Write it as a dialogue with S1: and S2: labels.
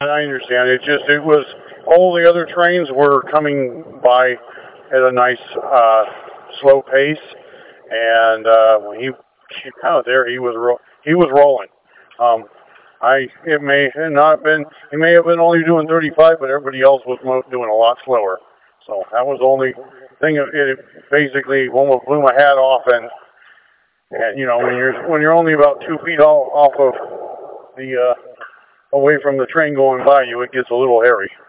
S1: I understand. It was all the other trains were coming by at a nice slow pace, and when he came out there, he was rolling. Um, it may have not been he may have been only doing 35, but everybody else was doing a lot slower. So that was the only thing. It basically almost blew my hat off, and you know when you're only about 2 feet off of the away from the train going by you, it gets a little hairy.